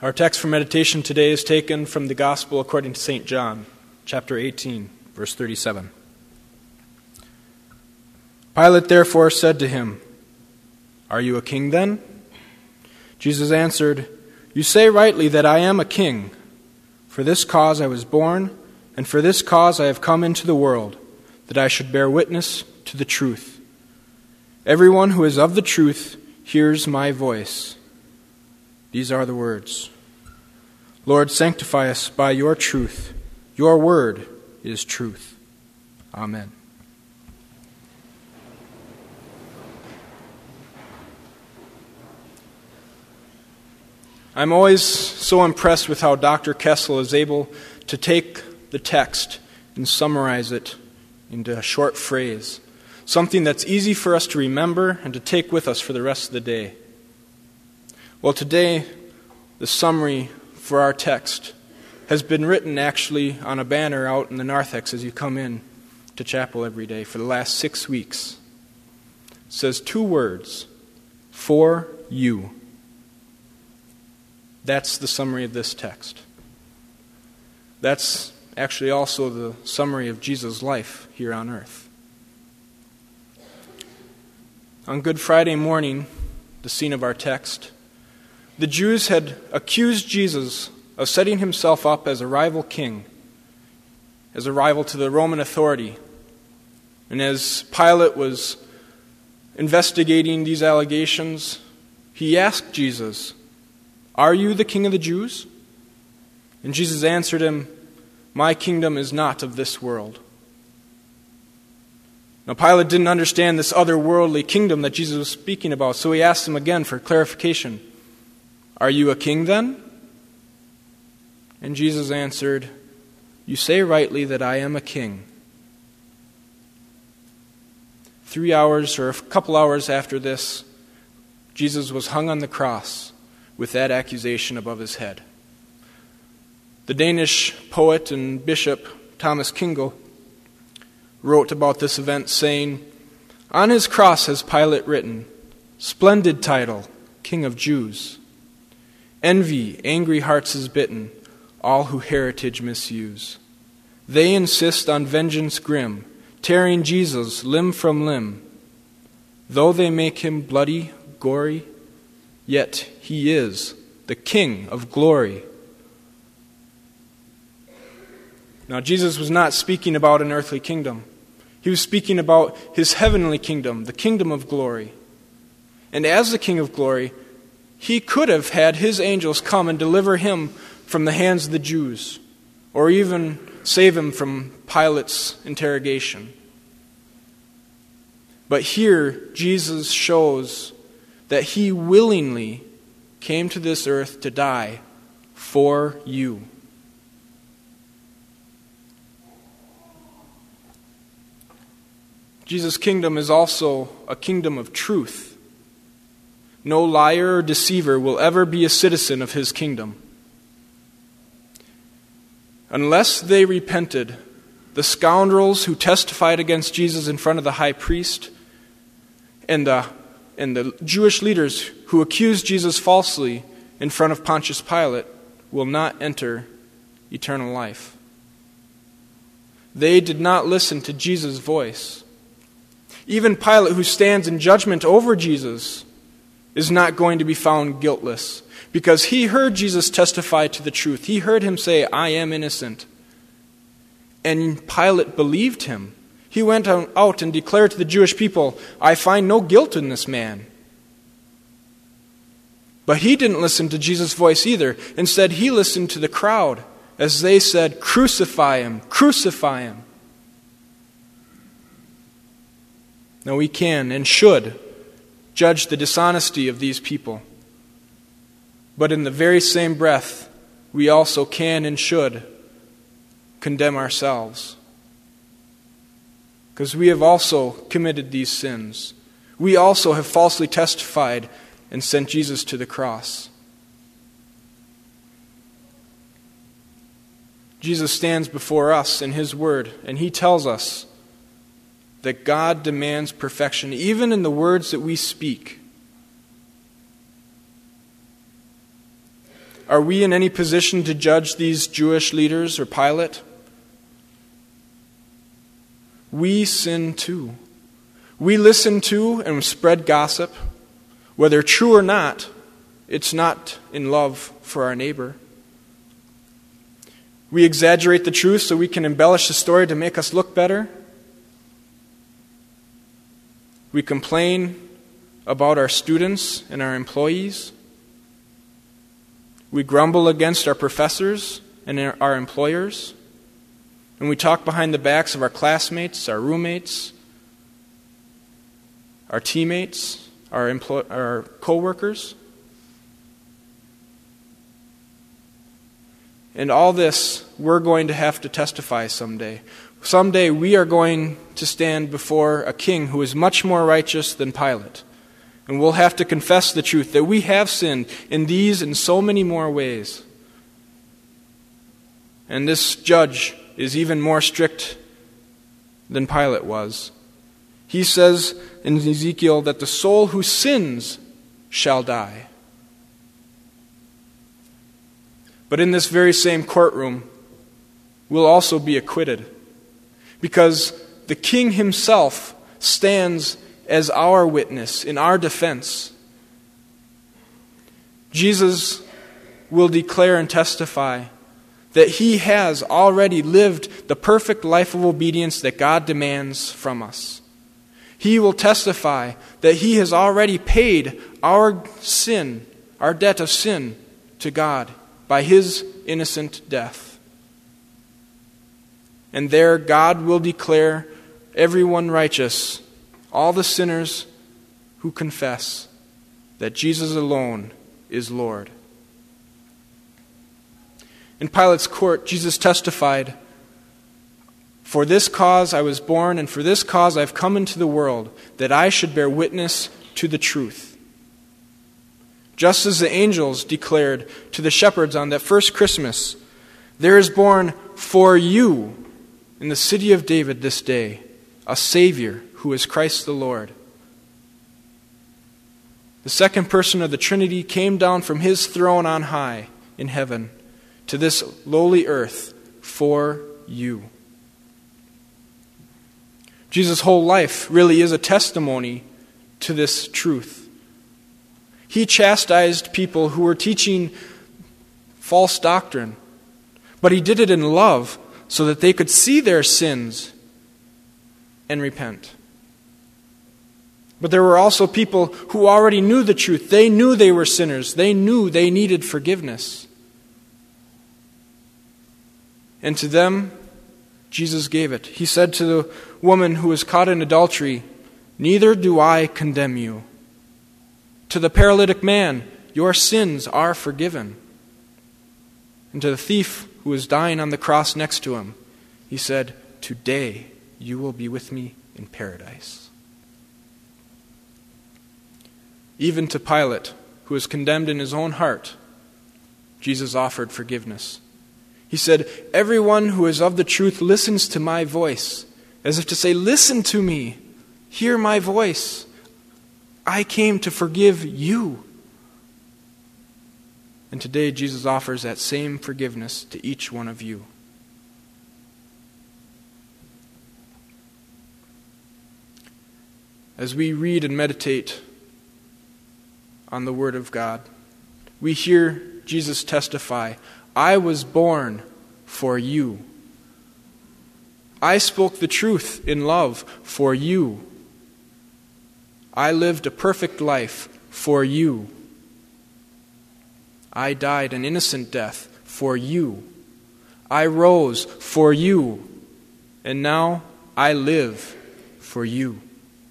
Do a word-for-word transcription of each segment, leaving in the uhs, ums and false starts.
Our text for meditation today is taken from the Gospel according to Saint John, chapter eighteen, verse thirty-seven. Pilate therefore said to him, "Are you a king then?" Jesus answered, "You say rightly that I am a king. For this cause I was born, and for this cause I have come into the world, that I should bear witness to the truth. Everyone who is of the truth hears my voice." These are the words. Lord, sanctify us by your truth. Your word is truth. Amen. I'm always so impressed with how Doctor Kessel is able to take the text and summarize it into a short phrase, something that's easy for us to remember and to take with us for the rest of the day. Well, today, the summary for our text has been written actually on a banner out in the narthex as you come in to chapel every day for the last six weeks. It says two words, "For you." That's the summary of this text. That's actually also the summary of Jesus' life here on earth. On Good Friday morning, the scene of our text, the Jews had accused Jesus of setting himself up as a rival king, as a rival to the Roman authority. And as Pilate was investigating these allegations, he asked Jesus, "Are you the king of the Jews?" And Jesus answered him, "My kingdom is not of this world." Now Pilate didn't understand this otherworldly kingdom that Jesus was speaking about, so he asked him again for clarification. "Are you a king then?" And Jesus answered, "You say rightly that I am a king." Three hours or a couple hours after this, Jesus was hung on the cross with that accusation above his head. The Danish poet and bishop Thomas Kingle wrote about this event saying, "On his cross has Pilate written, splendid title, King of Jews. Envy, angry hearts is bitten, all who heritage misuse. They insist on vengeance grim, tearing Jesus limb from limb. Though they make him bloody, gory, yet he is the King of glory." Now, Jesus was not speaking about an earthly kingdom. He was speaking about his heavenly kingdom, the kingdom of glory. And as the King of glory, he could have had his angels come and deliver him from the hands of the Jews, or even save him from Pilate's interrogation. But here, Jesus shows that he willingly came to this earth to die for you. Jesus' kingdom is also a kingdom of truth. No liar or deceiver will ever be a citizen of his kingdom. Unless they repented, the scoundrels who testified against Jesus in front of the high priest and the, and the Jewish leaders who accused Jesus falsely in front of Pontius Pilate will not enter eternal life. They did not listen to Jesus' voice. Even Pilate, who stands in judgment over Jesus, is not going to be found guiltless, because he heard Jesus testify to the truth. He heard him say, "I am innocent." And Pilate believed him. He went out and declared to the Jewish people, "I find no guilt in this man." But he didn't listen to Jesus' voice either. Instead, he listened to the crowd as they said, "Crucify him, crucify him." Now we can and should judge the dishonesty of these people. But in the very same breath, we also can and should condemn ourselves. Because we have also committed these sins. We also have falsely testified and sent Jesus to the cross. Jesus stands before us in his word, and he tells us that God demands perfection, even in the words that we speak. Are we in any position to judge these Jewish leaders or Pilate? We sin too. We listen to and spread gossip. Whether true or not, it's not in love for our neighbor. We exaggerate the truth so we can embellish the story to make us look better. We complain about our students and our employees. We grumble against our professors and our employers. And we talk behind the backs of our classmates, our roommates, our teammates, our, employ- our co-workers. And all this, we're going to have to testify someday. Someday we are going to stand before a king who is much more righteous than Pilate. And we'll have to confess the truth that we have sinned in these and so many more ways. And this judge is even more strict than Pilate was. He says in Ezekiel that the soul who sins shall die. But in this very same courtroom, we'll also be acquitted, because the king himself stands as our witness in our defense. Jesus will declare and testify that he has already lived the perfect life of obedience that God demands from us. He will testify that he has already paid our sin, our debt of sin to God by his innocent death. And there God will declare everyone righteous, all the sinners who confess that Jesus alone is Lord. In Pilate's court, Jesus testified, "For this cause I was born, and for this cause I have come into the world, that I should bear witness to the truth." Just as the angels declared to the shepherds on that first Christmas, "There is born for you in the city of David this day a Savior who is Christ the Lord." The second person of the Trinity came down from his throne on high in heaven to this lowly earth for you. Jesus' whole life really is a testimony to this truth. He chastised people who were teaching false doctrine, but he did it in love so that they could see their sins and repent. But there were also people who already knew the truth. They knew they were sinners. They knew they needed forgiveness. And to them, Jesus gave it. He said to the woman who was caught in adultery, "Neither do I condemn you." To the paralytic man, "Your sins are forgiven." And to the thief who was dying on the cross next to him, he said, "Today you will be with me in paradise." Even to Pilate, who was condemned in his own heart, Jesus offered forgiveness. He said, "Everyone who is of the truth listens to my voice," as if to say, "Listen to me, hear my voice. I came to forgive you." And today Jesus offers that same forgiveness to each one of you. As we read and meditate on the Word of God, we hear Jesus testify, "I was born for you. I spoke the truth in love for you. I lived a perfect life for you. I died an innocent death for you. I rose for you. And now I live for you."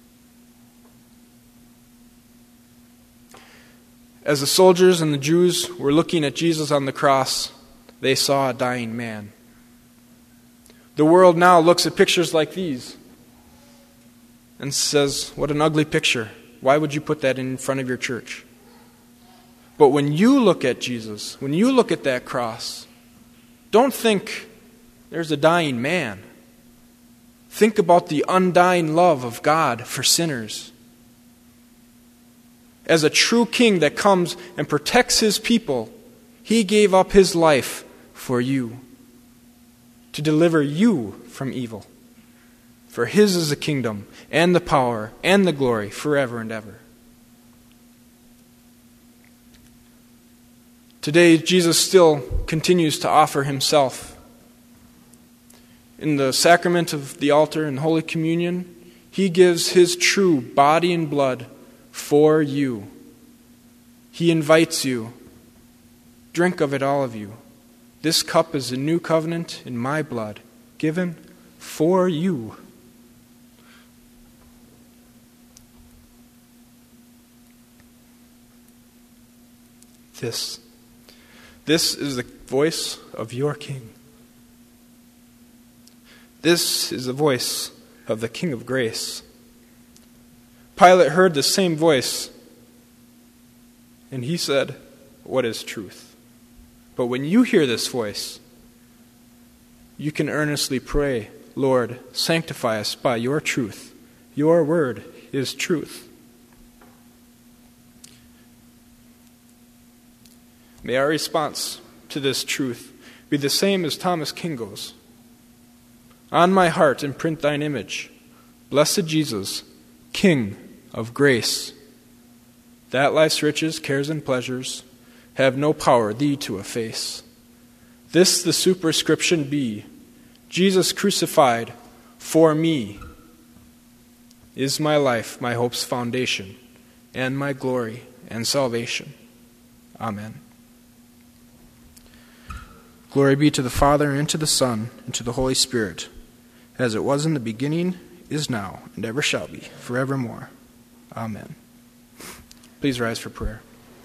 As the soldiers and the Jews were looking at Jesus on the cross, they saw a dying man. The world now looks at pictures like these and says, "What an ugly picture. Why would you put that in front of your church?" But when you look at Jesus, when you look at that cross, don't think there's a dying man. Think about the undying love of God for sinners. As a true king that comes and protects his people, He gave up his life for you, to deliver you from evil. For his is the kingdom, and the power, and the glory, forever and ever. Today, Jesus still continues to offer himself. In the sacrament of the altar and Holy Communion, he gives his true body and blood for you. He invites you. Drink of it, all of you. This cup is a new covenant in my blood, given for you. This, this is the voice of your King. This is the voice of the King of grace. Pilate heard the same voice, and he said, "What is truth?" But when you hear this voice, you can earnestly pray, "Lord, sanctify us by your truth. Your word is truth." May our response to this truth be the same as Thomas Kingo's. On my heart imprint thine image, blessed Jesus, King of grace, that life's riches, cares, and pleasures have no power thee to efface. This the superscription be, Jesus crucified for me is my life, my hope's foundation, and my glory and salvation. Amen. Glory be to the Father, and to the Son, and to the Holy Spirit, as it was in the beginning, is now, and ever shall be, forevermore. Amen. Please rise for prayer.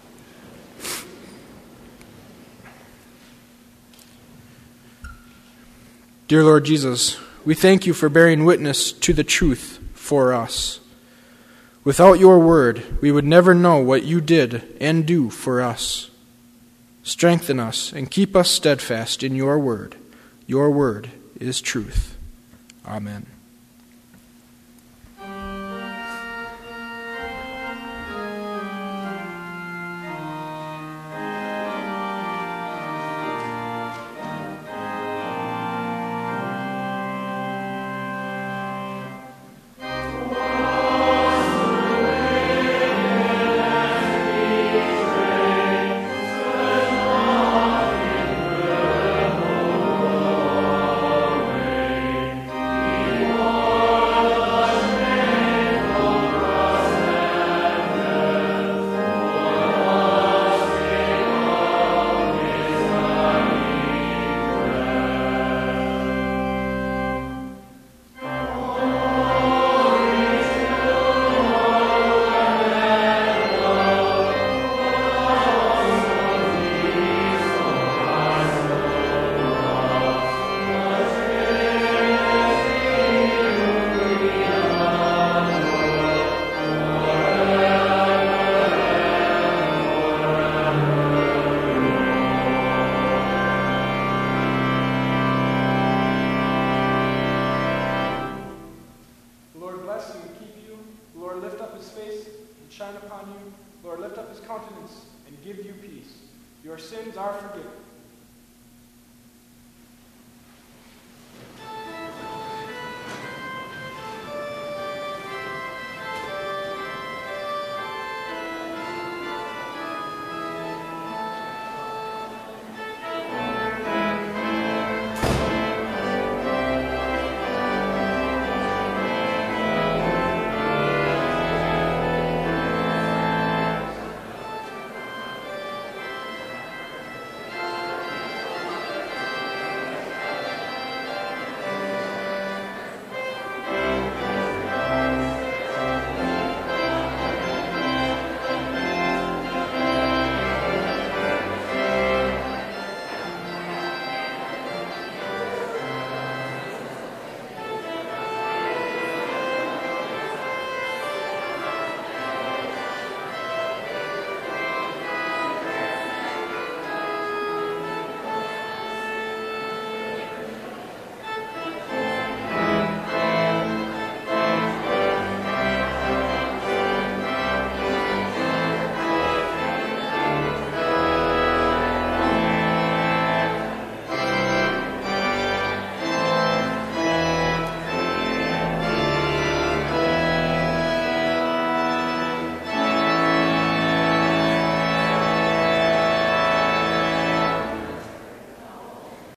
Dear Lord Jesus, we thank you for bearing witness to the truth for us. Without your word, we would never know what you did and do for us. Strengthen us and keep us steadfast in your word. Your word is truth. Amen. Shine upon you. Lord, lift up his countenance and give you peace. Your sins are forgiven.